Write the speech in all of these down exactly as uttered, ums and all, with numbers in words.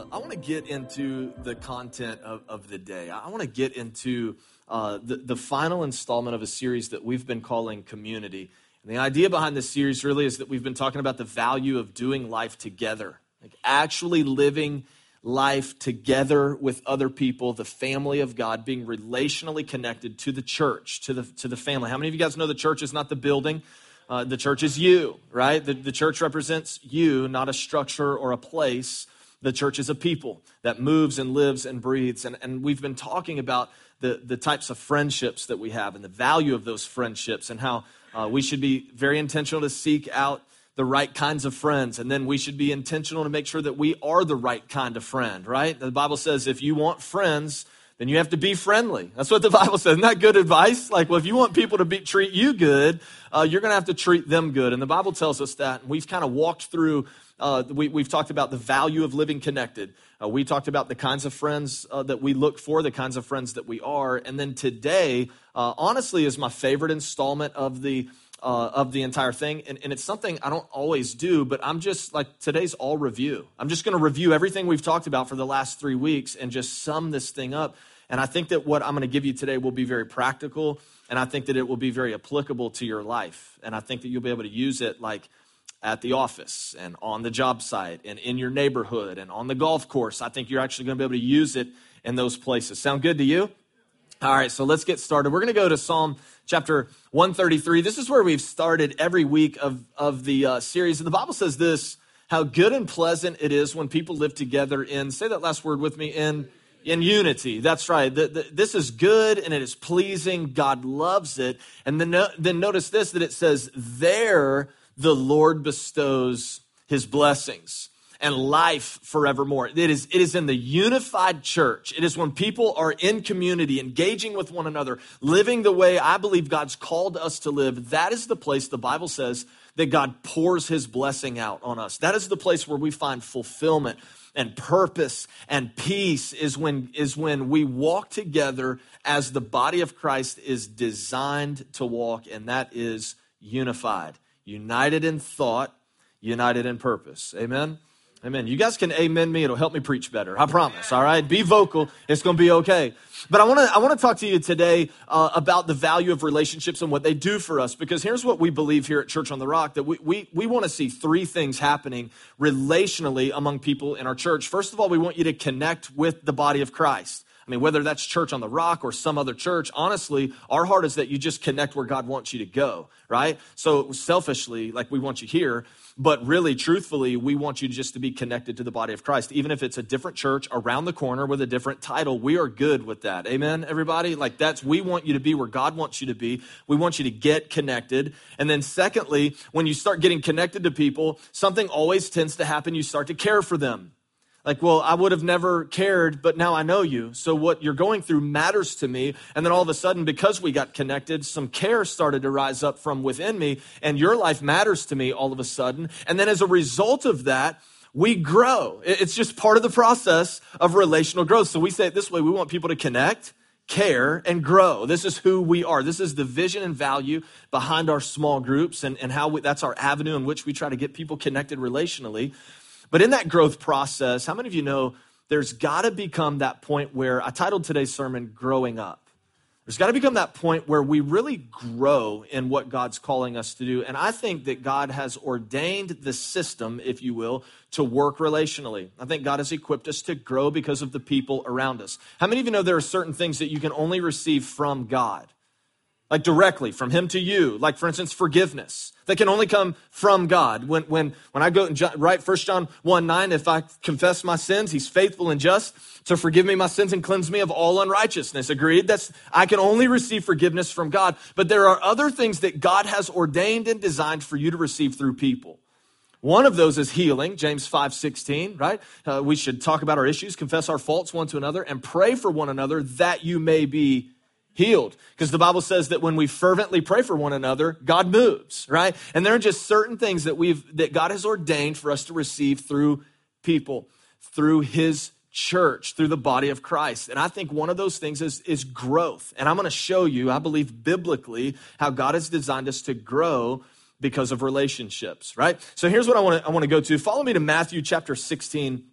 I want to get into the content of, of the day. I want to get into uh, the, the final installment of a series that we've been calling Community. And the idea behind this series really is that we've been talking about the value of doing life together, like actually living life together with other people, the family of God, being relationally connected to the church, to the, to the family. How many of you guys know the church is not the building? Uh, the church is you, right? The, the church represents you, not a structure or a place. The church is a people that moves and lives and breathes. And, and we've been talking about the, the types of friendships that we have and the value of those friendships and how uh, we should be very intentional to seek out the right kinds of friends. And then we should be intentional to make sure that we are the right kind of friend, right? The Bible says if you want friends, then you have to be friendly. That's what the Bible says. Isn't that good advice? Like, well, if you want people to be, treat you good, uh, you're going to have to treat them good. And the Bible tells us that. And we've kind of walked through, uh, we, we've talked about the value of living connected. Uh, we talked about the kinds of friends uh, that we look for, the kinds of friends that we are. And then today, uh, honestly, is my favorite installment of the Uh, of the entire thing. And, and it's something I don't always do, but I'm just like, today's all review. I'm just going to review everything we've talked about for the last three weeks and just sum this thing up. And I think that what I'm going to give you today will be very practical. And I think that it will be very applicable to your life. And I think that you'll be able to use it like at the office and on the job site and in your neighborhood and on the golf course. I think you're actually going to be able to use it in those places. Sound good to you? All right, so let's get started. We're going to go to Psalm chapter one thirty-three. This is where we've started every week of, of the uh, series. And the Bible says this, how good and pleasant it is when people live together in, say that last word with me, in, in unity. That's right. The, the, this is good and it is pleasing. God loves it. And then, then notice this, that it says, there the Lord bestows his blessings and life forevermore. It is, it is in the unified church. It is when people are in community, engaging with one another, living the way I believe God's called us to live. That is the place the Bible says that God pours his blessing out on us. That is the place where we find fulfillment and purpose and peace is when, is when we walk together as the body of Christ is designed to walk, and that is unified, united in thought, united in purpose. Amen? Amen. You guys can amen me. It'll help me preach better. I promise. All right. Be vocal. It's going to be okay. But I want to, I want to talk to you today uh, about the value of relationships and what they do for us, because here's what we believe here at Church on the Rock, that we, we, we want to see three things happening relationally among people in our church. First of all, we want you to connect with the body of Christ. I mean, whether that's Church on the Rock or some other church, honestly, our heart is that you just connect where God wants you to go, right? So selfishly, like we want you here, but really, truthfully, we want you just to be connected to the body of Christ. Even if it's a different church around the corner with a different title, we are good with that. Amen, everybody? Like that's, we want you to be where God wants you to be. We want you to get connected. And then secondly, when you start getting connected to people, something always tends to happen. You start to care for them. Like, well, I would have never cared, but now I know you. So what you're going through matters to me. And then all of a sudden, because we got connected, some care started to rise up from within me, and your life matters to me all of a sudden. And then as a result of that, we grow. It's just part of the process of relational growth. So we say it this way: we want people to connect, care, and grow. This is who we are. This is the vision and value behind our small groups, and, and how we, that's our avenue in which we try to get people connected relationally. But in that growth process, how many of you know there's got to become that point where, I titled today's sermon, Growing Up. There's got to become that point where we really grow in what God's calling us to do. And I think that God has ordained the system, if you will, to work relationally. I think God has equipped us to grow because of the people around us. How many of you know there are certain things that you can only receive from God? Like directly from him to you, like for instance, forgiveness that can only come from God. When when when I go and write First John one nine, if I confess my sins, he's faithful and just to forgive me my sins and cleanse me of all unrighteousness. Agreed? That's, I can only receive forgiveness from God. But there are other things that God has ordained and designed for you to receive through people. One of those is healing, James five sixteen, right? Uh, we should talk about our issues, confess our faults one to another, and pray for one another that you may be healed. Because the Bible says that when we fervently pray for one another, God moves, right? And there are just certain things that we've that God has ordained for us to receive through people, through his church, through the body of Christ. And I think one of those things is, is growth. And I'm going to show you, I believe biblically, how God has designed us to grow because of relationships, right? So here's what I want to I want to go to. Follow me to Matthew chapter sixteen.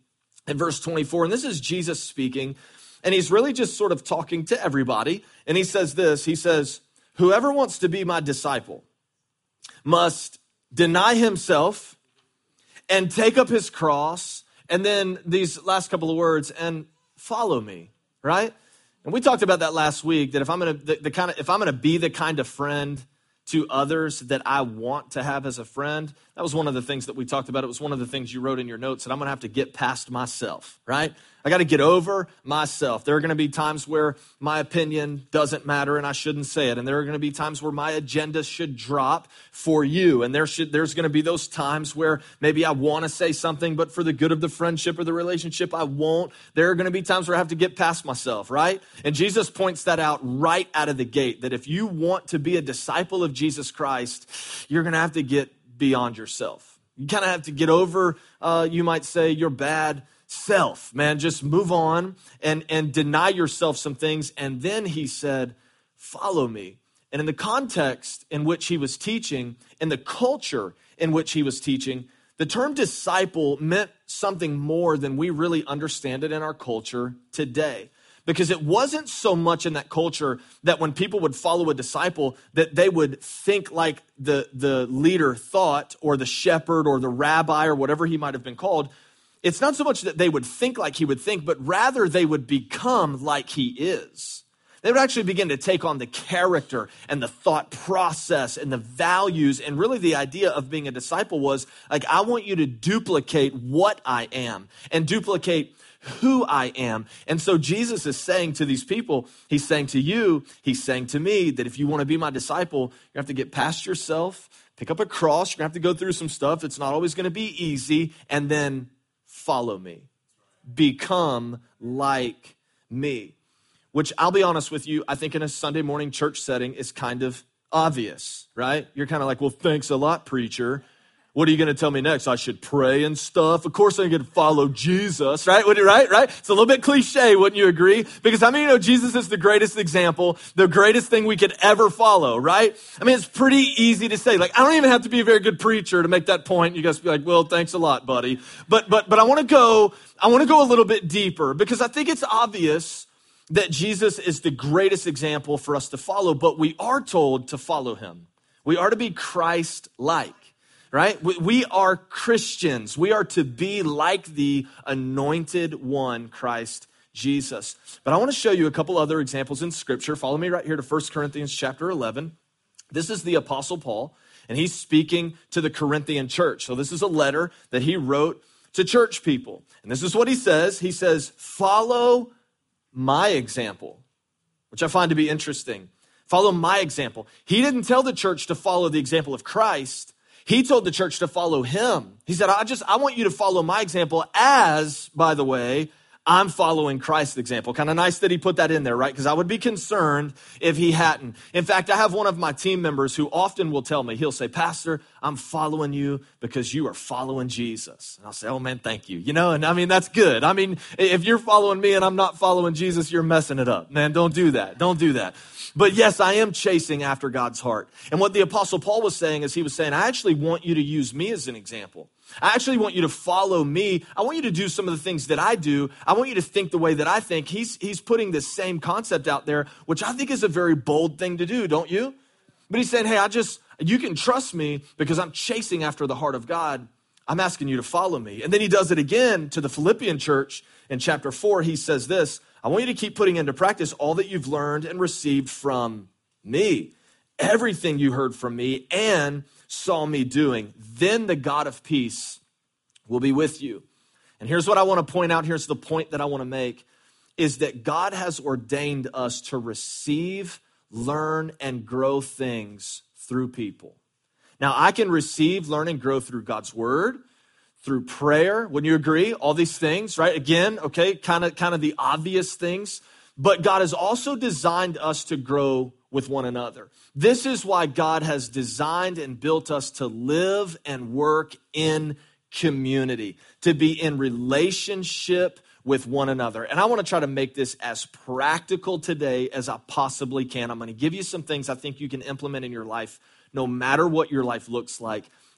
in verse twenty-four. And this is Jesus speaking, and he's really just sort of talking to everybody. And he says this, he says, whoever wants to be my disciple must deny himself and take up his cross. And then these last couple of words, and follow me, right? And we talked about that last week, that if I'm going to the, the kind of if I'm going to be the kind of friend to others that I want to have as a friend, that was one of the things that we talked about. It was one of the things you wrote in your notes, that I'm going to have to get past myself, right? I got to get over myself. There are going to be times where my opinion doesn't matter and I shouldn't say it. And there are going to be times where my agenda should drop for you. And there should, there's going to be those times where maybe I want to say something, but for the good of the friendship or the relationship, I won't. There are going to be times where I have to get past myself, right? And Jesus points that out right out of the gate, that if you want to be a disciple of Jesus Christ, you're going to have to get beyond yourself. You kind of have to get over, uh, you might say, your bad self, man. Just move on and, and deny yourself some things. And then he said, follow me. And in the context in which he was teaching, in the culture in which he was teaching, the term disciple meant something more than we really understand it in our culture today. Because it wasn't so much in that culture that when people would follow a disciple, that they would think like the, the leader thought, or the shepherd or the rabbi or whatever he might have been called. It's not so much that they would think like he would think, but rather they would become like he is. They would actually begin to take on the character and the thought process and the values. And really the idea of being a disciple was like, I want you to duplicate what I am and duplicate who I am. And so Jesus is saying to these people, he's saying to you, he's saying to me, that if you want to be my disciple, you have to get past yourself, pick up a cross, you're going to have to go through some stuff. It's not always going to be easy. And then follow me. Become like me. Which, I'll be honest with you, I think in a Sunday morning church setting is kind of obvious, right? You're kind of like, well, thanks a lot, preacher. What are you going to tell me next? I should pray and stuff. Of course I'm going to follow Jesus, right? Would you, right? Right? It's a little bit cliche, wouldn't you agree? Because I mean, you know, Jesus is the greatest example, the greatest thing we could ever follow, right? I mean, it's pretty easy to say. Like, I don't even have to be a very good preacher to make that point. You guys be like, well, thanks a lot, buddy. But but but I want to go, I want to go a little bit deeper, because I think it's obvious that Jesus is the greatest example for us to follow, but we are told to follow him. We are to be Christ-like. Right? We, we are Christians. We are to be like the anointed one, Christ Jesus. But I want to show you a couple other examples in Scripture. Follow me right here to First Corinthians chapter eleven. This is the Apostle Paul, and he's speaking to the Corinthian church. So this is a letter that he wrote to church people. And this is what he says. He says, follow my example, which I find to be interesting. Follow my example. He didn't tell the church to follow the example of Christ. He told the church to follow him. He said, I just, I want you to follow my example as, by the way, I'm following Christ's example. Kind of nice that he put that in there, right? Because I would be concerned if he hadn't. In fact, I have one of my team members who often will tell me, he'll say, Pastor, I'm following you because you are following Jesus. And I'll say, oh man, thank you. You know, and I mean, that's good. I mean, if you're following me and I'm not following Jesus, you're messing it up. Man, don't do that. Don't do that. But yes, I am chasing after God's heart. And what the Apostle Paul was saying is he was saying, I actually want you to use me as an example. I actually want you to follow me. I want you to do some of the things that I do. I want you to think the way that I think. He's, he's putting this same concept out there, which I think is a very bold thing to do, don't you? But he's saying, hey, I just, you can trust me because I'm chasing after the heart of God. I'm asking you to follow me. And then he does it again to the Philippian church in chapter four. He says this, I want you to keep putting into practice all that you've learned and received from me, everything you heard from me and saw me doing. Then the God of peace will be with you. And here's what I want to point out. Here's the point that I want to make, is that God has ordained us to receive, learn, and grow things through people. Now, I can receive, learn, and grow through God's word, through prayer. Wouldn't you agree? All these things, right? Again, okay, kind of kind of the obvious things. But God has also designed us to grow with one another. This is why God has designed and built us to live and work in community, to be in relationship with one another. And I want to try to make this as practical today as I possibly can. I'm going to give you some things I think you can implement in your life, no matter what your life looks like.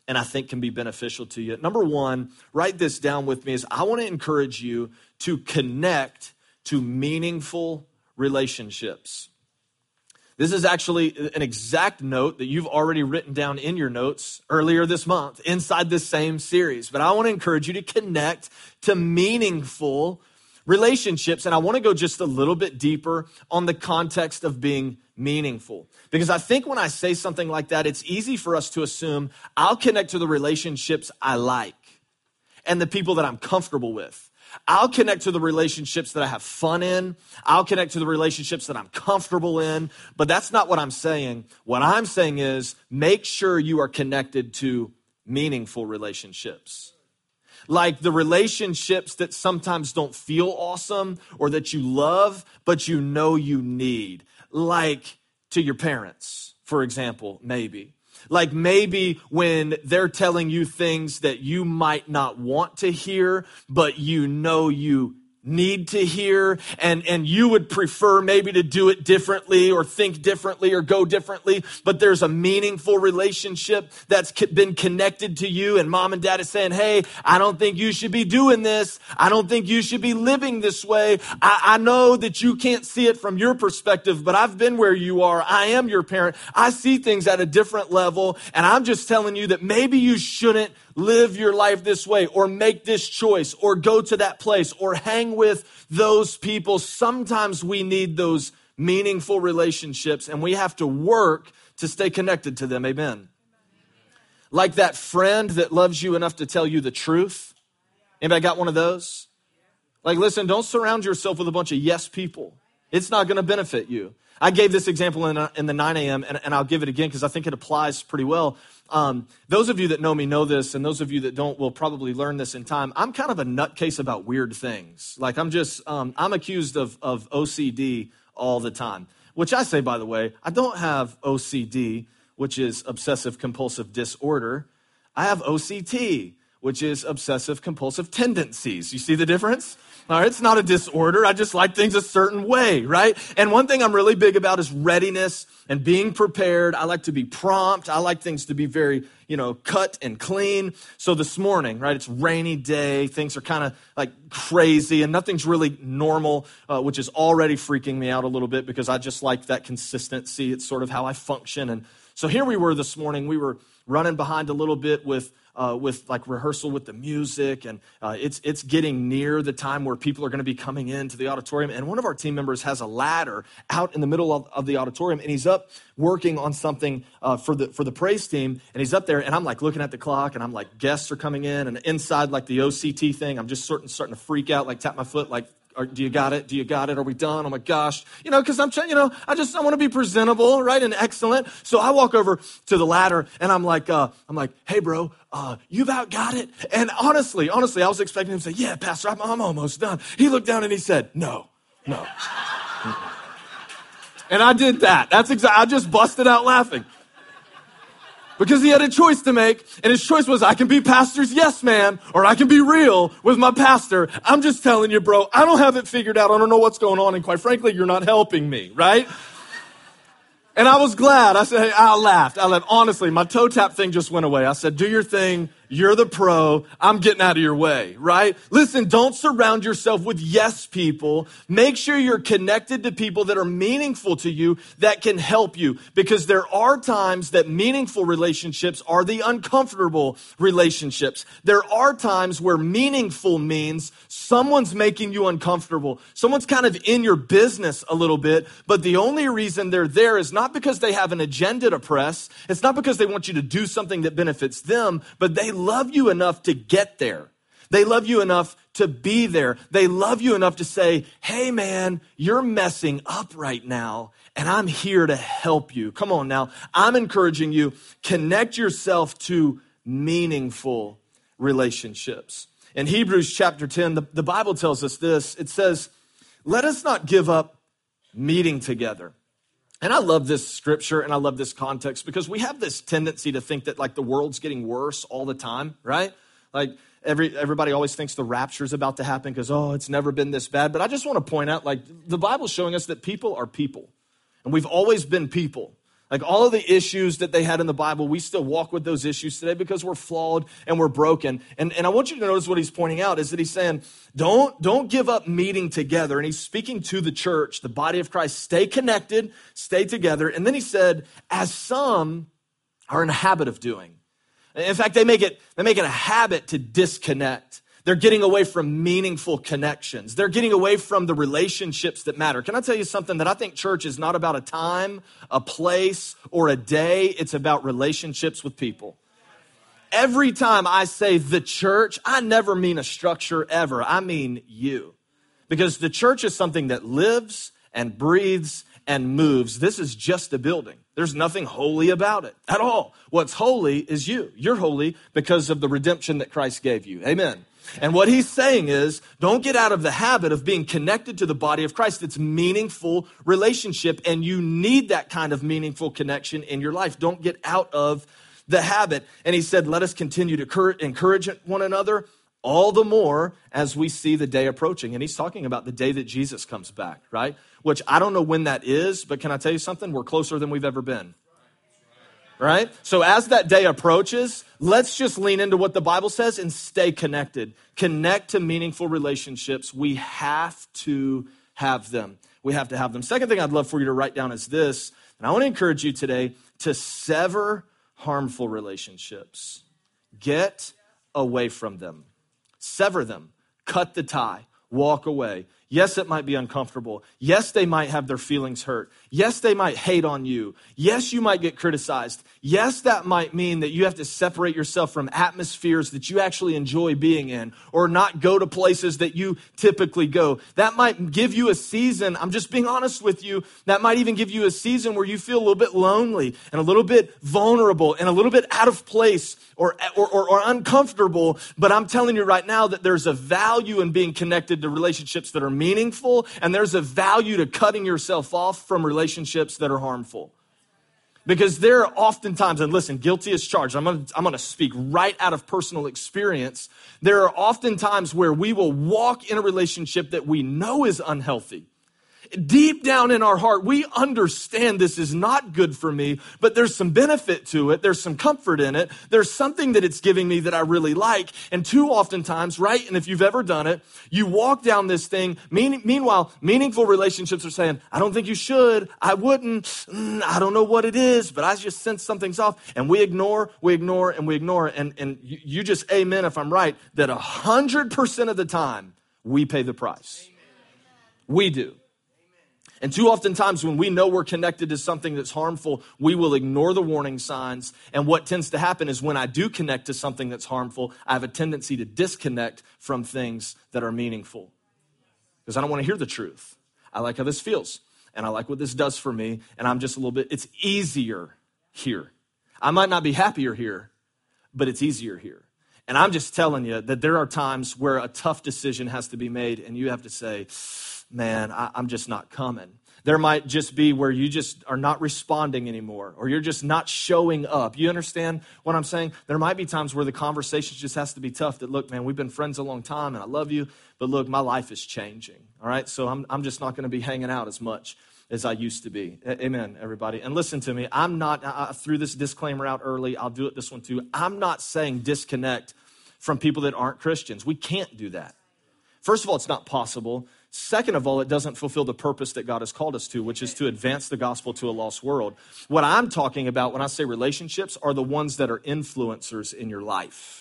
and I think can be beneficial to you. Number one, write this down with me, is I want to encourage you to connect to meaningful relationships. This is actually an exact note that you've already written down in your notes earlier this month inside this same series. But I want to encourage you to connect to meaningful relationships. And I want to go just a little bit deeper on the context of being meaningful. Because I think when I say something like that, it's easy for us to assume I'll connect to the relationships I like and the people that I'm comfortable with. I'll connect to the relationships that I have fun in. I'll connect to the relationships that I'm comfortable in. But that's not what I'm saying. What I'm saying is make sure you are connected to meaningful relationships. Like the relationships that sometimes don't feel awesome or that you love, but you know you need. Like to your parents, for example, maybe. Like maybe when they're telling you things that you might not want to hear, but you know you need to hear, and, and you would prefer maybe to do it differently or think differently or go differently, but there's a meaningful relationship that's been connected to you, and mom and dad is saying, hey, I don't think you should be doing this. I don't think you should be living this way. I, I know that you can't see it from your perspective, but I've been where you are. I am your parent. I see things at a different level, and I'm just telling you that maybe you shouldn't live your life this way, or make this choice, or go to that place, or hang with those people. Sometimes we need those meaningful relationships, and we have to work to stay connected to them. Amen. Like that friend that loves you enough to tell you the truth. Anybody got one of those? Like, listen, don't surround yourself with a bunch of yes people. It's not going to benefit you. I gave this example in, in the nine a.m., and, and I'll give it again because I think it applies pretty well. Um, those of you that know me know this, and those of you that don't will probably learn this in time. I'm kind of a nutcase about weird things. Like I'm just, um, I'm accused of, of O C D all the time, which I say, by the way, I don't have O C D, which is obsessive compulsive disorder. I have O C T, which is obsessive compulsive tendencies. You see the difference? All right, it's not a disorder. I just like things a certain way, right? And one thing I'm really big about is readiness and being prepared. I like to be prompt. I like things to be very, you know, cut and clean. So this morning, right, it's rainy day. Things are kind of like crazy and nothing's really normal, uh, which is already freaking me out a little bit because I just like that consistency. It's sort of how I function. And so here we were this morning. We were running behind a little bit with Uh, with like rehearsal with the music, and uh, it's it's getting near the time where people are going to be coming into the auditorium, and one of our team members has a ladder out in the middle of, of the auditorium, and he's up working on something uh, for the for the praise team, and he's up there, and I'm like looking at the clock, and I'm like, guests are coming in, and inside like the O C T thing, I'm just starting starting to freak out, like tap my foot, like, Are, do you got it? Do you got it? Are we done? Oh my gosh. You know, cause I'm trying, you know, I just, I want to be presentable, right? And excellent. So I walk over to the ladder and I'm like, uh, I'm like, hey bro, uh, you've out got it. And honestly, honestly, I was expecting him to say, yeah, pastor, I'm, I'm almost done. He looked down and he said, no, no. And I did that. That's exactly, I just busted out laughing. Because he had a choice to make, and his choice was, I can be pastor's yes man, or I can be real with my pastor. I'm just telling you, bro, I don't have it figured out. I don't know what's going on, and quite frankly, you're not helping me, right? And I was glad. I said, hey, I laughed. I laughed. Honestly, my toe tap thing just went away. I said, do your thing. You're the pro. I'm getting out of your way, right? Listen, don't surround yourself with yes people. Make sure you're connected to people that are meaningful to you, that can help you. Because there are times that meaningful relationships are the uncomfortable relationships. There are times where meaningful means someone's making you uncomfortable. Someone's kind of in your business a little bit, but the only reason they're there is not because they have an agenda to press. It's not because they want you to do something that benefits them, but they love you enough to get there. They love you enough to be there. They love you enough to say, hey man, you're messing up right now, and I'm here to help you. Come on now. I'm encouraging you, connect yourself to meaningful relationships. In Hebrews chapter ten, the, the Bible tells us this. It says, let us not give up meeting together. And I love this scripture and I love this context because we have this tendency to think that like the world's getting worse all the time, right? Like every everybody always thinks the rapture's about to happen because, oh, it's never been this bad. But I just want to point out, like, the Bible's showing us that people are people. And we've always been people. Like all of the issues that they had in the Bible, we still walk with those issues today because we're flawed and we're broken. And, and I want you to notice what he's pointing out is that he's saying, don't, don't give up meeting together. And he's speaking to the church, the body of Christ. Stay connected, stay together. And then he said, as some are in a habit of doing. In fact, they make it, they make it a habit to disconnect. They're getting away from meaningful connections. They're getting away from the relationships that matter. Can I tell you something that I think church is not about a time, a place, or a day. It's about relationships with people. Every time I say the church, I never mean a structure ever. I mean you. Because the church is something that lives and breathes and moves. This is just a building. There's nothing holy about it at all. What's holy is you. You're holy because of the redemption that Christ gave you. Amen. And what he's saying is, don't get out of the habit of being connected to the body of Christ. It's meaningful relationship, and you need that kind of meaningful connection in your life. Don't get out of the habit. And he said, let us continue to encourage one another all the more as we see the day approaching. And he's talking about the day that Jesus comes back, right? Which I don't know when that is, but can I tell you something? We're closer than we've ever been. Right? So as that day approaches, let's just lean into what the Bible says and stay connected. Connect to meaningful relationships. We have to have them. We have to have them. Second thing I'd love for you to write down is this, and I want to encourage you today to sever harmful relationships. Get away from them. Sever them. Cut the tie. Walk away. Yes, it might be uncomfortable. Yes, they might have their feelings hurt. Yes, they might hate on you. Yes, you might get criticized. Yes, that might mean that you have to separate yourself from atmospheres that you actually enjoy being in or not go to places that you typically go. That might give you a season, I'm just being honest with you, that might even give you a season where you feel a little bit lonely and a little bit vulnerable and a little bit out of place or, or, or, or uncomfortable. But I'm telling you right now that there's a value in being connected to relationships that are meaningful, and there's a value to cutting yourself off from relationships that are harmful. Because there are oftentimes, and listen, guilty as charged, I'm gonna, I'm gonna speak right out of personal experience. There are often times where we will walk in a relationship that we know is unhealthy. Deep down in our heart, we understand this is not good for me, but there's some benefit to it. There's some comfort in it. There's something that it's giving me that I really like. And too often times, right, and if you've ever done it, you walk down this thing. Mean, meanwhile, meaningful relationships are saying, I don't think you should. I wouldn't. Mm, I don't know what it is, but I just sense something's off. And we ignore, we ignore, and we ignore. And, and you, you just amen if I'm right, that one hundred percent of the time, we pay the price. Amen. We do. And too often times when we know we're connected to something that's harmful, we will ignore the warning signs. And what tends to happen is when I do connect to something that's harmful, I have a tendency to disconnect from things that are meaningful. Because I don't want to hear the truth. I like how this feels. And I like what this does for me. And I'm just a little bit, it's easier here. I might not be happier here, but it's easier here. And I'm just telling you that there are times where a tough decision has to be made and you have to say, man, I, I'm just not coming. There might just be where you just are not responding anymore, or you're just not showing up. You understand what I'm saying? There might be times where the conversation just has to be tough that, look, man, we've been friends a long time and I love you, but look, my life is changing, all right? So I'm, I'm just not going to be hanging out as much as I used to be. Amen, everybody. And listen to me, I'm not, I threw this disclaimer out early, I'll do it this one too. I'm not saying disconnect from people that aren't Christians. We can't do that. First of all, it's not possible. Second of all, it doesn't fulfill the purpose that God has called us to, which is to advance the gospel to a lost world. What I'm talking about when I say relationships are the ones that are influencers in your life.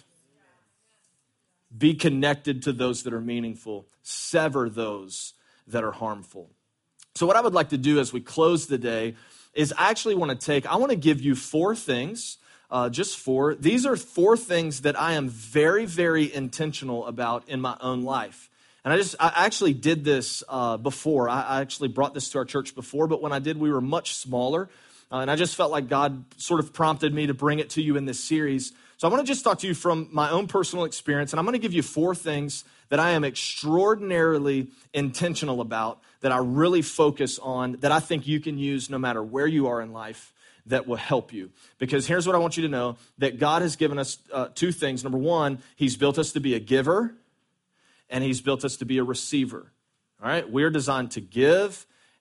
Be connected to those that are meaningful. Sever those that are harmful. So what I would like to do as we close the day is I actually want to take, I want to give you four things, uh, just four. These are four things that I am very, very intentional about in my own life. And I just, I actually did this uh, before. I, I actually brought this to our church before, but when I did, we were much smaller. Uh, and I just felt like God sort of prompted me to bring it to you in this series. So I want to just talk to you from my own personal experience. And I'm going to give you four things that I am extraordinarily intentional about, that I really focus on, that I think you can use no matter where you are in life, that will help you. Because here's what I want you to know, that God has given us uh, two things. Number one, he's built us to be a giver, and he's built us to be a receiver. All right, we're designed to give,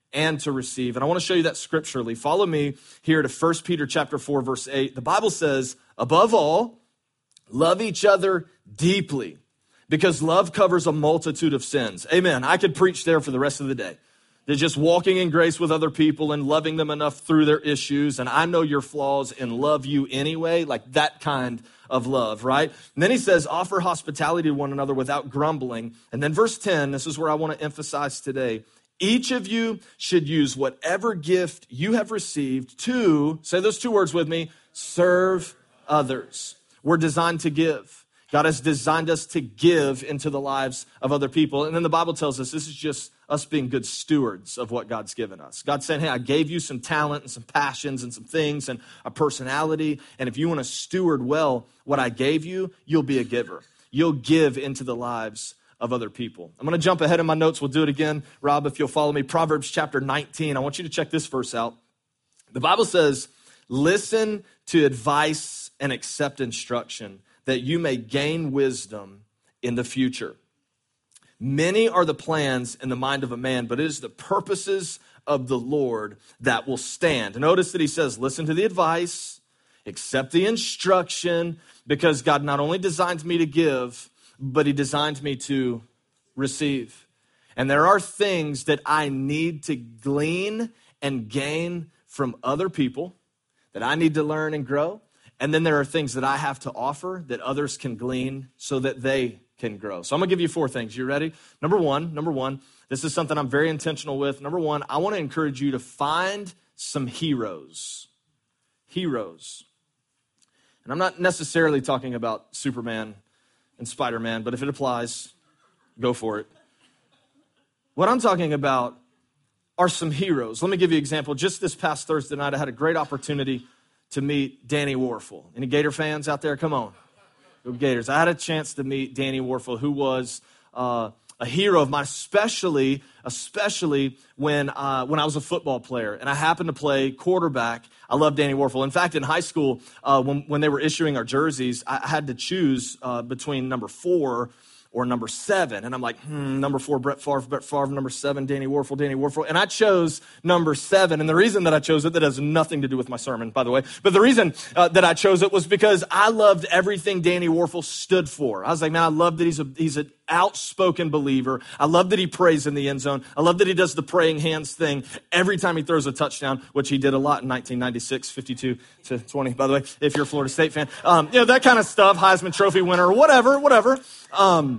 and to receive. And I want to show you that scripturally. Follow me here to First Peter chapter four, verse eight. The Bible says, above all, love each other deeply, because love covers a multitude of sins. Amen. I could preach there for the rest of the day. They're just walking in grace with other people and loving them enough through their issues. And I know your flaws and love you anyway, like that kind of love, right? And then he says, offer hospitality to one another without grumbling. And then verse ten, this is where I want to emphasize today. Each of you should use whatever gift you have received to, say those two words with me, serve others. We're designed to give. God has designed us to give into the lives of other people. And then the Bible tells us this is just us being good stewards of what God's given us. God's saying, hey, I gave you some talent and some passions and some things and a personality. And if you want to steward well what I gave you, you'll be a giver. You'll give into the lives of other people. I'm going to jump ahead in my notes. We'll do it again. Rob, if you'll follow me, Proverbs chapter nineteen. I want you to check this verse out. The Bible says, listen to advice and accept instruction, that you may gain wisdom in the future. Many are the plans in the mind of a man, but it is the purposes of the Lord that will stand. Notice that he says, listen to the advice, accept the instruction, because God not only designed me to give, but he designed me to receive. And there are things that I need to glean and gain from other people that I need to learn and grow. And then there are things that I have to offer that others can glean so that they can grow. So I'm gonna give you four things. You ready? Number one, number one, this is something I'm very intentional with. Number one, I wanna encourage you to find some heroes. Heroes. And I'm not necessarily talking about Superman and Spider-Man, but if it applies, go for it. What I'm talking about are some heroes. Let me give you an example. Just this past Thursday night, I had a great opportunity to meet Danny Warfel. Any Gator fans out there? Come on. Go Gators. I had a chance to meet Danny Warfel, who was uh, a hero of mine, especially, especially when, uh, when I was a football player and I happened to play quarterback. I love Danny Warfel. In fact, in high school, uh, when, when they were issuing our jerseys, I had to choose uh, between number four or number seven. And I'm like, hmm, number four, Brett Favre, Brett Favre, number seven, Danny Warfel, Danny Warfel. And I chose number seven. And the reason that I chose it, that has nothing to do with my sermon, by the way, but the reason uh, that I chose it was because I loved everything Danny Warfel stood for. I was like, man, I love that he's a, he's an outspoken believer. I love that he prays in the end zone. I love that he does the praying hands thing every time he throws a touchdown, which he did a lot in nineteen ninety-six, fifty-two to twenty, by the way, if you're a Florida State fan. Um, you know, that kind of stuff, Heisman Trophy winner, whatever, whatever. Um,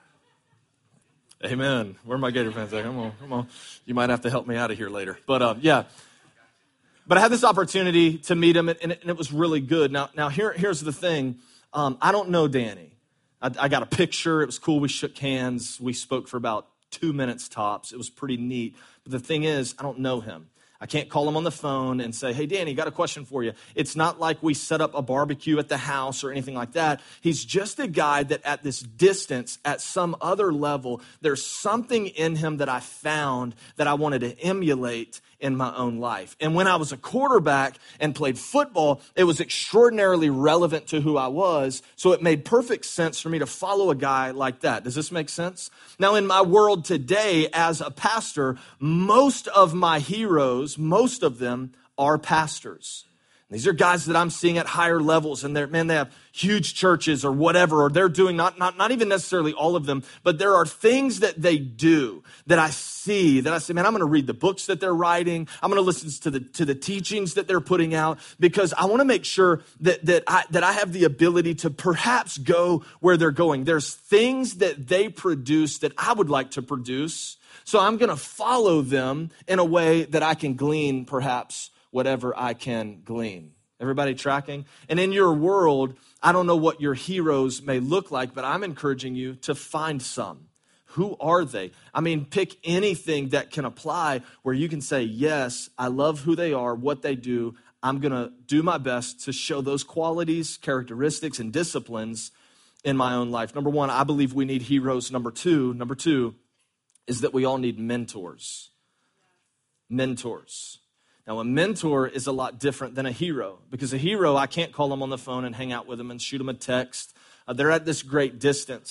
Amen. Where are my Gator fans at? Come on, come on. You might have to help me out of here later. But um, yeah. But I had this opportunity to meet him, and it, and it was really good. Now, now here, here's the thing. Um, I don't know Danny. I, I got a picture. It was cool. We shook hands. We spoke for about two minutes tops. It was pretty neat. But the thing is, I don't know him. I can't call him on the phone and say, hey, Danny, got a question for you. It's not like we set up a barbecue at the house or anything like that. He's just a guy that at this distance, at some other level, there's something in him that I found that I wanted to emulate in my own life. And when I was a quarterback and played football, it was extraordinarily relevant to who I was. So it made perfect sense for me to follow a guy like that. Does this make sense? Now, in my world today as a pastor, most of my heroes, most of them are pastors. These are guys that I'm seeing at higher levels, and they're, man, they have huge churches or whatever, or they're doing, not, not, not even necessarily all of them, but there are things that they do that I see, that I say, man, I'm going to read the books that they're writing. I'm going to listen to the, to the teachings that they're putting out, because I want to make sure that, that I, that I have the ability to perhaps go where they're going. There's things that they produce that I would like to produce. So I'm going to follow them in a way that I can glean perhaps whatever I can glean. Everybody tracking? And in your world, I don't know what your heroes may look like, but I'm encouraging you to find some. Who are they? I mean, pick anything that can apply where you can say, yes, I love who they are, what they do. I'm going to do my best to show those qualities, characteristics, and disciplines in my own life. Number one, I believe we need heroes. Number two, number two is that we all need mentors. Mentors. Now, a mentor is a lot different than a hero, because a hero, I can't call them on the phone and hang out with them and shoot them a text. Uh, they're at this great distance.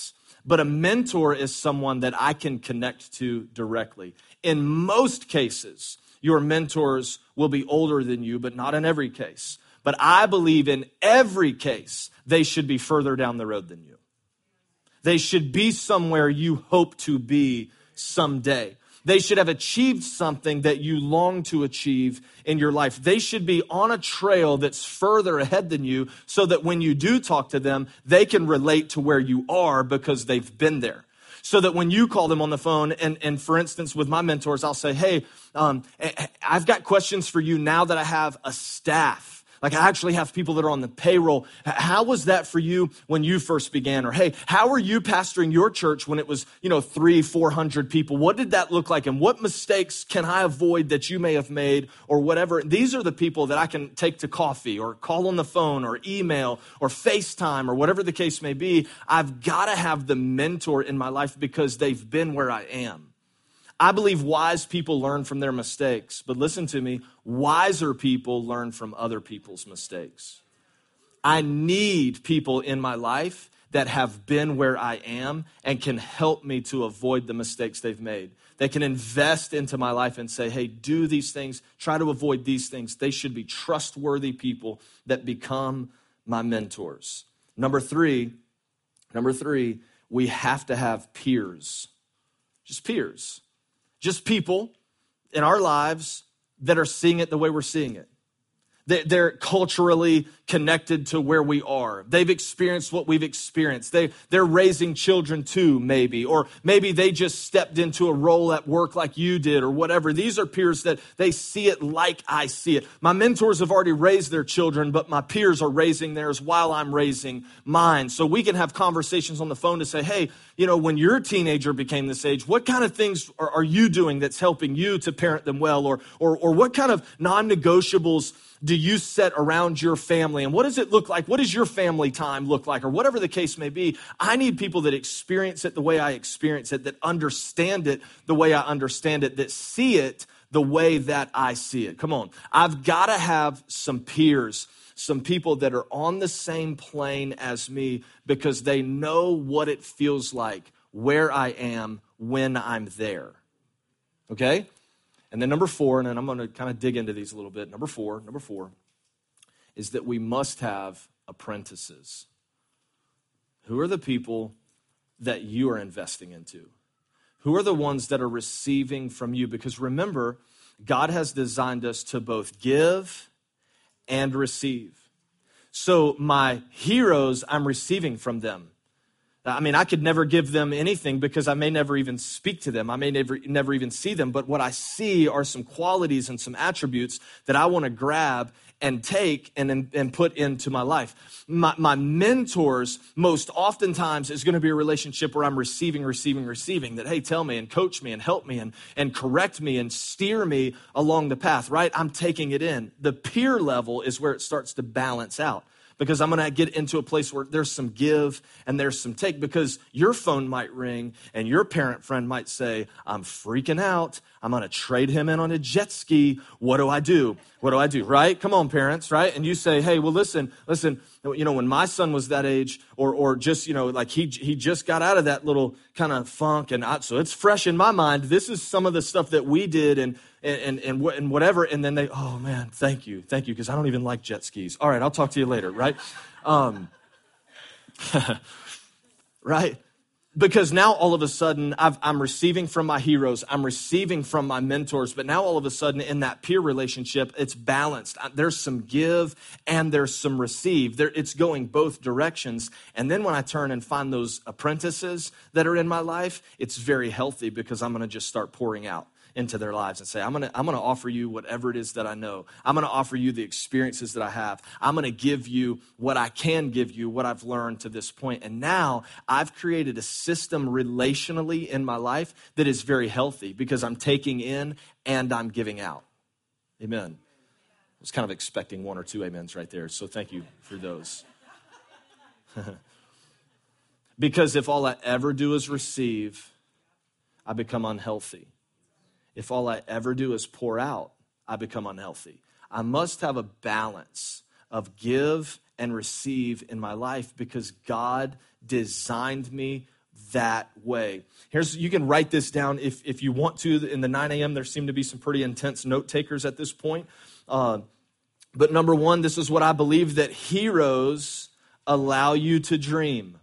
but a mentor is someone that I can connect to directly. In most cases, your mentors will be older than you, but not in every case. But I believe in every case, they should be further down the road than you. They should be somewhere you hope to be someday. They should have achieved something that you long to achieve in your life. They should be on a trail that's further ahead than you so that when you do talk to them, they can relate to where you are because they've been there. So that when you call them on the phone, and, and for instance, with my mentors, I'll say, hey, um, I've got questions for you now that I have a staff. Like I actually have people that are on the payroll. How was that for you when you first began? Or, hey, how are you pastoring your church when it was, you know, three, four hundred people? What did that look like? And what mistakes can I avoid that you may have made or whatever? These are the people that I can take to coffee or call on the phone or email or FaceTime or whatever the case may be. I've got to have the mentor in my life because they've been where I am. I believe wise people learn from their mistakes, but listen to me, wiser people learn from other people's mistakes. I need people in my life that have been where I am and can help me to avoid the mistakes they've made. They can invest into my life and say, hey, do these things, try to avoid these things. They should be trustworthy people that become my mentors. Number three, number three, we have to have peers, just peers. Just people in our lives that are seeing it the way we're seeing it. They're culturally connected to where we are. They've experienced what we've experienced. They, they're raising children too, maybe. Or maybe they just stepped into a role at work like you did or whatever. These are peers that they see it like I see it. My mentors have already raised their children, but my peers are raising theirs while I'm raising mine. So we can have conversations on the phone to say, hey, you know, when your teenager became this age, what kind of things are, are you doing that's helping you to parent them well? Or, or, or what kind of non-negotiables do you set around your family? And what does it look like? What does your family time look like? Or whatever the case may be. I need people that experience it the way I experience it, that understand it the way I understand it, that see it the way that I see it. Come on. I've got to have some peers, some people that are on the same plane as me because they know what it feels like, where I am when I'm there. Okay? And then number four, and then I'm going to kind of dig into these a little bit. Number four, number four is that we must have apprentices. Who are the people that you are investing into? Who are the ones that are receiving from you? Because remember, God has designed us to both give and receive. So my heroes, I'm receiving from them. I mean, I could never give them anything because I may never even speak to them. I may never, never even see them. But what I see are some qualities and some attributes that I want to grab and take and, and put into my life. My, my mentors, most oftentimes, is going to be a relationship where I'm receiving, receiving, receiving. That, hey, tell me and coach me and help me and, and correct me and steer me along the path, right? I'm taking it in. The peer level is where it starts to balance out. Because I'm going to get into a place where there's some give and there's some take. Because your phone might ring and your parent friend might say, I'm freaking out. I'm going to trade him in on a jet ski. What do I do? What do I do? Right? Come on, parents, right? And you say, hey, well, listen, listen, you know, when my son was that age or or just, you know, like he he just got out of that little kind of funk. And I, so it's fresh in my mind. This is some of the stuff that we did and and and, and whatever. And then they, oh, man, thank you. Thank you, because I don't even like jet skis. All right, I'll talk to you later, right? Um, right? Because now all of a sudden I've, I'm receiving from my heroes, I'm receiving from my mentors, but now all of a sudden in that peer relationship, it's balanced. There's some give and there's some receive. There, it's going both directions. And then when I turn and find those apprentices that are in my life, it's very healthy because I'm going to just start pouring out into their lives and say, I'm going to I'm going to offer you whatever it is that I know. I'm going to offer you the experiences that I have. I'm going to give you what I can give you, what I've learned to this point. And now I've created a system relationally in my life that is very healthy because I'm taking in and I'm giving out. Amen. I was kind of expecting one or two amens right there, so thank you for those. Because if all I ever do is receive, I become unhealthy. If all I ever do is pour out, I become unhealthy. I must have a balance of give and receive in my life because God designed me that way. Here's, you can write this down if, if you want to. In the nine a.m., there seem to be some pretty intense note takers at this point. Uh, but number one, this is what I believe, that heroes allow you to dream.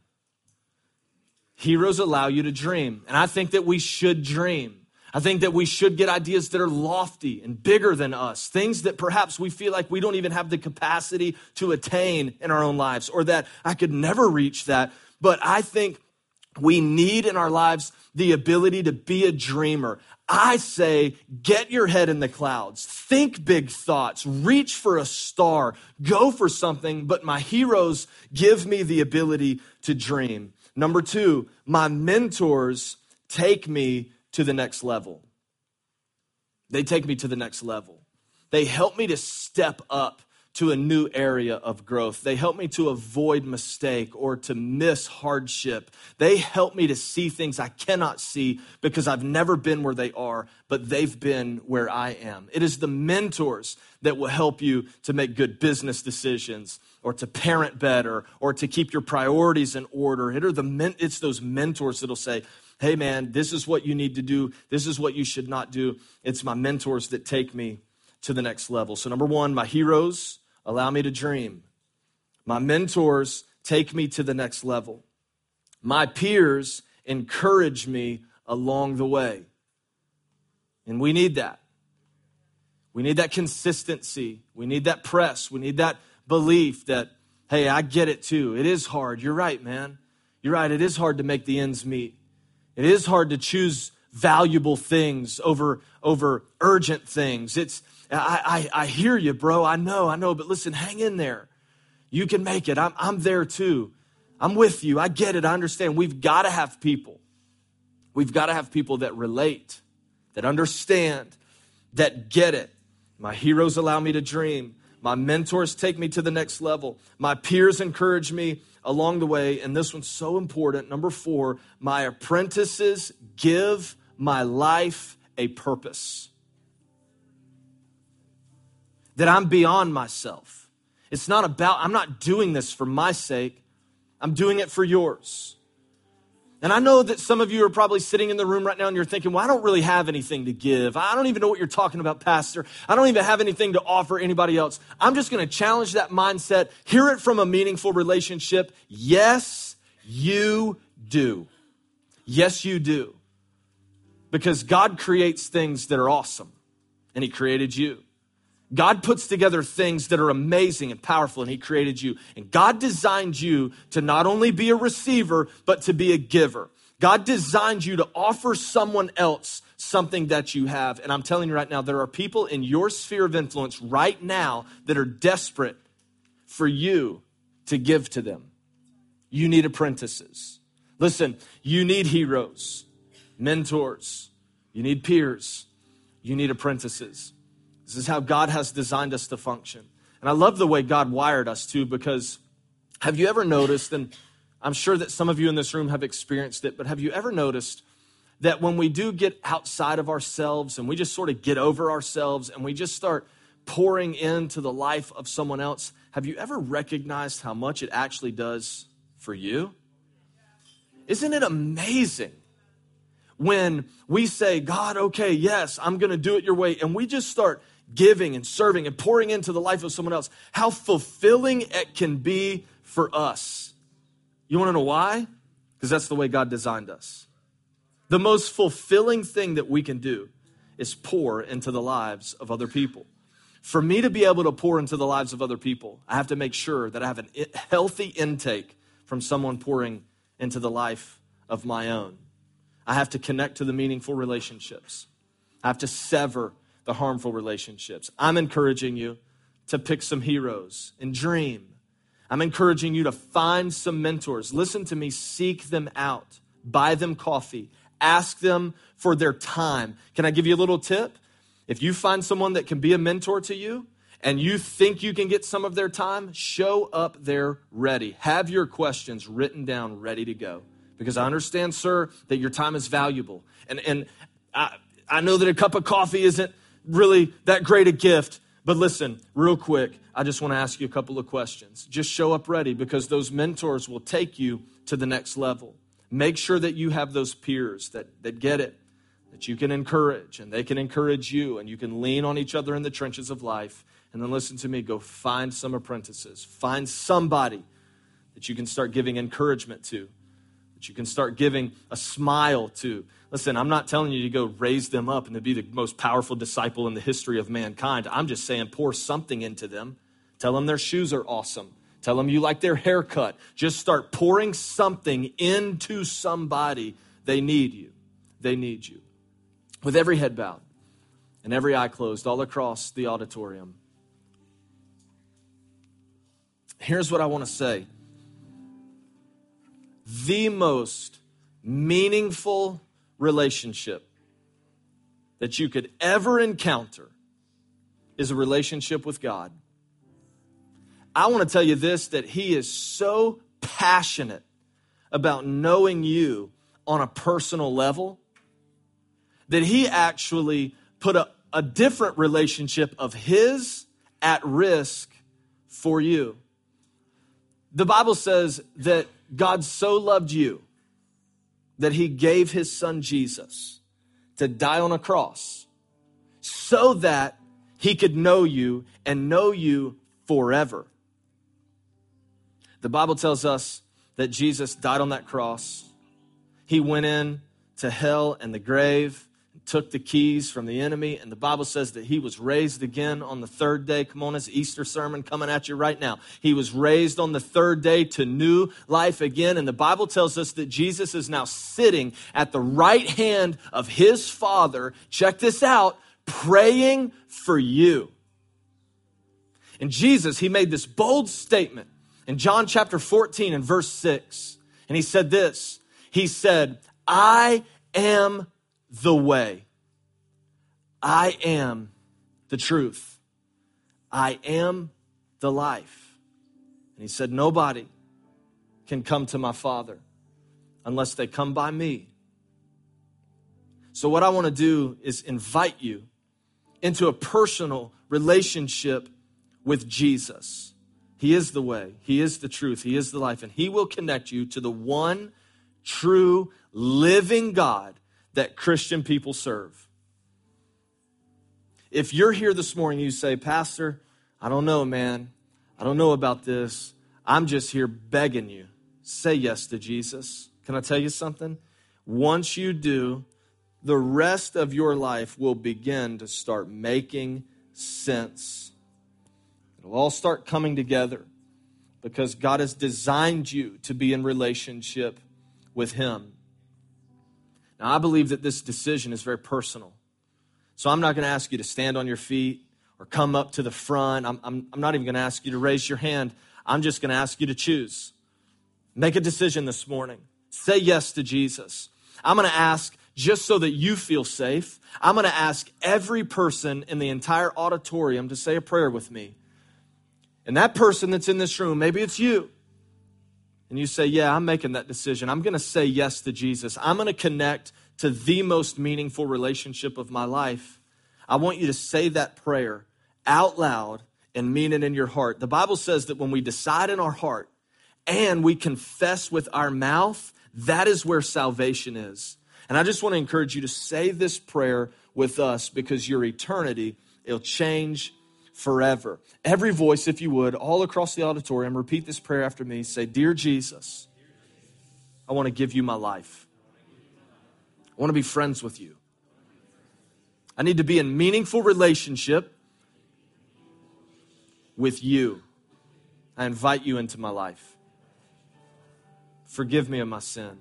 Heroes allow you to dream. And I think that we should dream. I think that we should get ideas that are lofty and bigger than us, things that perhaps we feel like we don't even have the capacity to attain in our own lives, or that I could never reach that. But I think we need in our lives the ability to be a dreamer. I say, get your head in the clouds, think big thoughts, reach for a star, go for something, but my heroes give me the ability to dream. Number two, my mentors take me to the next level. They take me to the next level. They help me to step up to a new area of growth. They help me to avoid mistake or to miss hardship. They help me to see things I cannot see because I've never been where they are, but they've been where I am. It is the mentors that will help you to make good business decisions, or to parent better, or to keep your priorities in order. It are the men, it's those mentors that'll say, hey man, this is what you need to do. This is what you should not do. It's my mentors that take me to the next level. So number one, my heroes allow me to dream. My mentors take me to the next level. My peers encourage me along the way. And we need that. We need that consistency. We need that press. We need that belief that, hey, I get it too. It is hard. You're right, man. You're right. It is hard to make the ends meet. It is hard to choose valuable things over, over urgent things. It's, I, I, I hear you, bro. I know, I know. But listen, hang in there. You can make it. I'm, I'm there too. I'm with you. I get it. I understand. We've got to have people. We've got to have people that relate, that understand, that get it. My heroes allow me to dream. My mentors take me to the next level. My peers encourage me along the way. And this one's so important. Number four, my apprentices give my life a purpose. That I'm beyond myself. It's not about, I'm not doing this for my sake. I'm doing it for yours. And I know that some of you are probably sitting in the room right now and you're thinking, well, I don't really have anything to give. I don't even know what you're talking about, Pastor. I don't even have anything to offer anybody else. I'm just going to challenge that mindset. Hear it from a meaningful relationship. Yes, you do. Yes, you do. Because God creates things that are awesome, and He created you. God puts together things that are amazing and powerful, and He created you. And God designed you to not only be a receiver, but to be a giver. God designed you to offer someone else something that you have. And I'm telling you right now, there are people in your sphere of influence right now that are desperate for you to give to them. You need apprentices. Listen, you need heroes, mentors. You need peers. You need apprentices. This is how God has designed us to function. And I love the way God wired us too, because have you ever noticed, and I'm sure that some of you in this room have experienced it, but have you ever noticed that when we do get outside of ourselves and we just sort of get over ourselves and we just start pouring into the life of someone else, have you ever recognized how much it actually does for you? Isn't it amazing when we say, God, okay, yes, I'm going to do it your way, and we just start giving and serving and pouring into the life of someone else, how fulfilling it can be for us. You want to know why? Because that's the way God designed us. The most fulfilling thing that we can do is pour into the lives of other people. For me to be able to pour into the lives of other people, I have to make sure that I have a healthy intake from someone pouring into the life of my own. I have to connect to the meaningful relationships. I have to sever the harmful relationships. I'm encouraging you to pick some heroes and dream. I'm encouraging you to find some mentors. Listen to me, seek them out. Buy them coffee. Ask them for their time. Can I give you a little tip? If you find someone that can be a mentor to you and you think you can get some of their time, show up there ready. Have your questions written down, ready to go. Because I understand, sir, that your time is valuable. And, and I, I know that a cup of coffee isn't really that great a gift. But listen, real quick, I just want to ask you a couple of questions. Just show up ready, because those mentors will take you to the next level. Make sure that you have those peers that, that get it, that you can encourage, and they can encourage you, and you can lean on each other in the trenches of life. And then listen to me, go find some apprentices. Find somebody that you can start giving encouragement to, that you can start giving a smile to. Listen, I'm not telling you to go raise them up and to be the most powerful disciple in the history of mankind. I'm just saying pour something into them. Tell them their shoes are awesome. Tell them you like their haircut. Just start pouring something into somebody. They need you. They need you. With every head bowed and every eye closed all across the auditorium, here's what I want to say. The most meaningful relationship that you could ever encounter is a relationship with God. I want to tell you this, that He is so passionate about knowing you on a personal level that He actually put a, a different relationship of His at risk for you. The Bible says that God so loved you that He gave His Son Jesus to die on a cross so that He could know you and know you forever. The Bible tells us that Jesus died on that cross. He went in to hell and the grave, took the keys from the enemy, and the Bible says that He was raised again on the third day. Come on, it's Easter sermon coming at you right now. He was raised on the third day to new life again, and the Bible tells us that Jesus is now sitting at the right hand of His Father. Check this out, praying for you. And Jesus, He made this bold statement in John chapter fourteen and verse six, and He said this, He said, I am the way. I am the truth. I am the life. And He said, nobody can come to my Father unless they come by me. So what I want to do is invite you into a personal relationship with Jesus. He is the way. He is the truth. He is the life. And He will connect you to the one true living God that Christian people serve. If you're here this morning, you say, Pastor, I don't know, man. I don't know about this. I'm just here begging you. Say yes to Jesus. Can I tell you something? Once you do, the rest of your life will begin to start making sense. It'll all start coming together because God has designed you to be in relationship with Him. Now, I believe that this decision is very personal. So I'm not going to ask you to stand on your feet or come up to the front. I'm, I'm, I'm not even going to ask you to raise your hand. I'm just going to ask you to choose. Make a decision this morning. Say yes to Jesus. I'm going to ask, just so that you feel safe, I'm going to ask every person in the entire auditorium to say a prayer with me. And that person that's in this room, maybe it's you. And you say, yeah, I'm making that decision. I'm going to say yes to Jesus. I'm going to connect to the most meaningful relationship of my life. I want you to say that prayer out loud and mean it in your heart. The Bible says that when we decide in our heart and we confess with our mouth, that is where salvation is. And I just want to encourage you to say this prayer with us because your eternity, it'll change forever. Every voice, if you would, all across the auditorium, repeat this prayer after me. Say, Dear Jesus, I want to give you my life. I want to be friends with you. I need to be in meaningful relationship with you. I invite you into my life. Forgive me of my sin.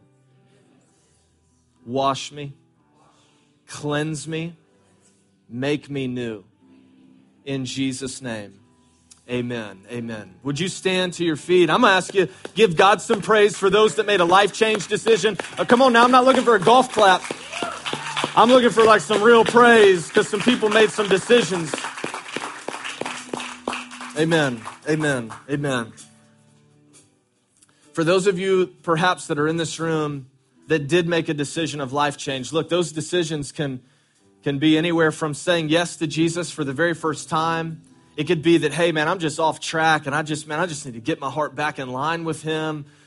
Wash me. Cleanse me. Make me new. In Jesus' name, amen, amen. Would you stand to your feet? I'm going to ask you, give God some praise for those that made a life change decision. Oh, come on now, I'm not looking for a golf clap. I'm looking for like some real praise because some people made some decisions. Amen, amen, amen. For those of you perhaps that are in this room that did make a decision of life change, look, those decisions can can be anywhere from saying yes to Jesus for the very first time. It could be that, hey, man, I'm just off track and I just, man, I just need to get my heart back in line with Him.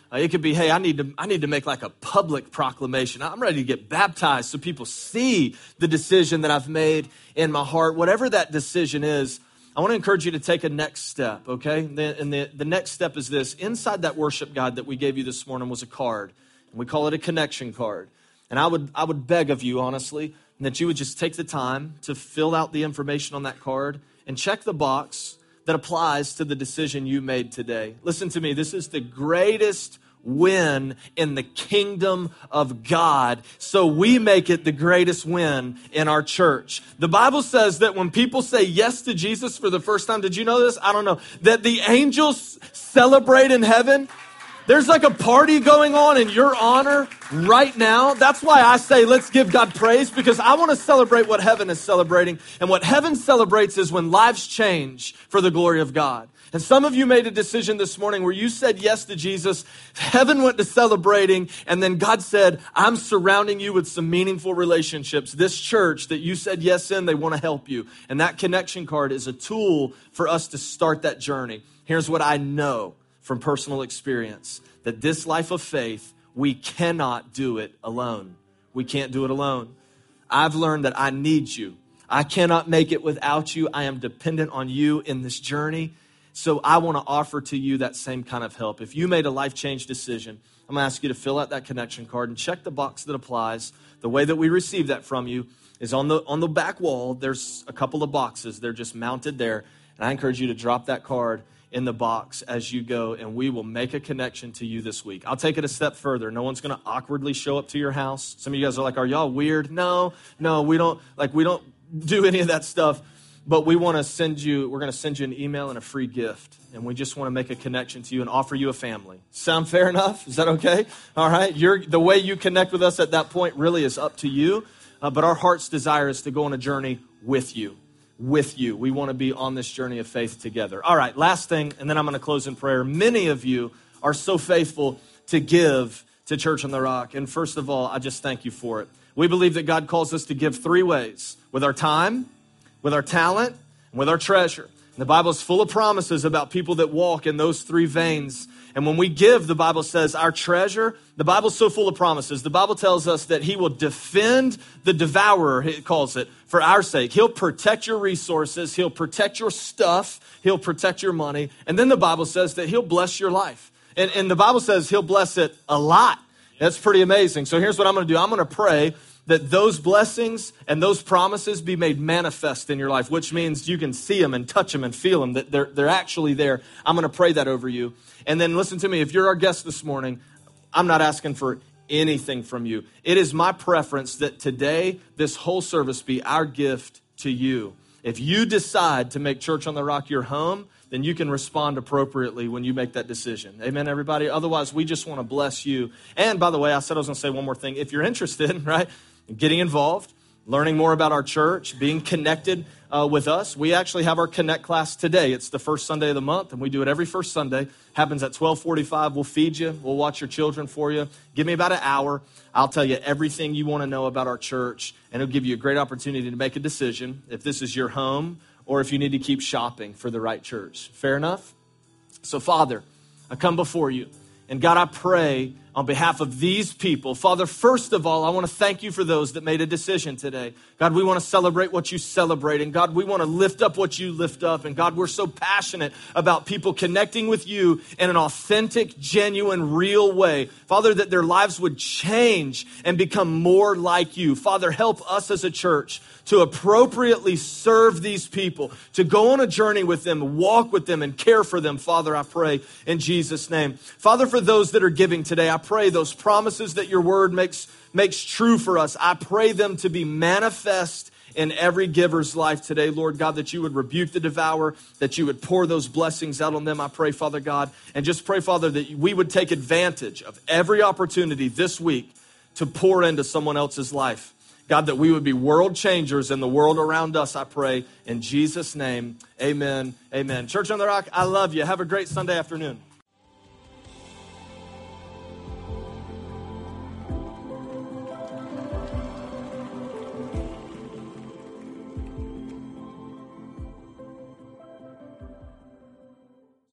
Uh, it could be, hey, I need to I need to make like a public proclamation. I'm ready to get baptized so people see the decision that I've made in my heart. Whatever that decision is, I want to encourage you to take a next step, okay? And the, and the, the next step is this. Inside that worship guide that we gave you this morning was a card. And we call it a connection card. And I would I would beg of you, honestly, that you would just take the time to fill out the information on that card and check the box that applies to the decision you made today. Listen to me, this is the greatest win in the kingdom of God. So we make it the greatest win in our church. The Bible says that when people say yes to Jesus for the first time, did you know this? I don't know. That the angels celebrate in heaven. There's like a party going on in your honor right now. That's why I say let's give God praise, because I want to celebrate what heaven is celebrating. And what heaven celebrates is when lives change for the glory of God. And some of you made a decision this morning where you said yes to Jesus. Heaven went to celebrating, and then God said, I'm surrounding you with some meaningful relationships. This church that you said yes in, they want to help you. And that connection card is a tool for us to start that journey. Here's what I know from personal experience, that this life of faith, we cannot do it alone. We can't do it alone. I've learned that I need you. I cannot make it without you. I am dependent on you in this journey. So I want to offer to you that same kind of help. If you made a life change decision, I'm going to ask you to fill out that connection card and check the box that applies. The way that we receive that from you is on the on the back wall. There's a couple of boxes. They're just mounted there. And I encourage you to drop that card in the box as you go, and we will make a connection to you this week. I'll take it a step further. No one's going to awkwardly show up to your house. Some of you guys are like, are y'all weird? No, no, we don't, like, we don't do any of that stuff, but we want to send you, we're going to send you an email and a free gift, and we just want to make a connection to you and offer you a family. Sound fair enough? Is that okay? All right. You're, the way you connect with us at that point really is up to you, uh, but our heart's desire is to go on a journey with you. with you. We want to be on this journey of faith together. All right, last thing, and then I'm going to close in prayer. Many of you are so faithful to give to Church on the Rock. And first of all, I just thank you for it. We believe that God calls us to give three ways: with our time, with our talent, and with our treasure. And the Bible is full of promises about people that walk in those three veins. And when we give, the Bible says our treasure, the Bible's so full of promises. The Bible tells us that he will defend the devourer, it calls it, for our sake. He'll protect your resources. He'll protect your stuff. He'll protect your money. And then the Bible says that he'll bless your life. And, and the Bible says he'll bless it a lot. That's pretty amazing. So here's what I'm going to do. I'm going to pray that those blessings and those promises be made manifest in your life, which means you can see them and touch them and feel them, that they're, they're actually there. I'm going to pray that over you. And then listen to me. If you're our guest this morning, I'm not asking for anything from you. It is my preference that today, this whole service be our gift to you. If you decide to make Church on the Rock your home, then you can respond appropriately when you make that decision. Amen, everybody? Otherwise, we just want to bless you. And by the way, I said I was going to say one more thing. If you're interested, right, in getting involved, learning more about our church, being connected uh, with us, we actually have our Connect class today. It's the first Sunday of the month, and we do it every first Sunday. Happens at twelve forty-five. We'll feed you. We'll watch your children for you. Give me about an hour. I'll tell you everything you want to know about our church, and it'll give you a great opportunity to make a decision if this is your home or if you need to keep shopping for the right church. Fair enough? So, Father, I come before you, and God, I pray on behalf of these people. Father, first of all, I want to thank you for those that made a decision today. God, we want to celebrate what you celebrate. And God, we want to lift up what you lift up. And God, we're so passionate about people connecting with you in an authentic, genuine, real way. Father, that their lives would change and become more like you. Father, help us as a church to appropriately serve these people, to go on a journey with them, walk with them, and care for them. Father, I pray in Jesus' name. Father, for those that are giving today, I pray those promises that your word makes, makes true for us, I pray them to be manifest in every giver's life today, Lord God, that you would rebuke the devourer, that you would pour those blessings out on them. I pray, Father God, and just pray, Father, that we would take advantage of every opportunity this week to pour into someone else's life. God, that we would be world changers in the world around us, I pray. In Jesus' name, amen, amen. Church on the Rock, I love you. Have a great Sunday afternoon.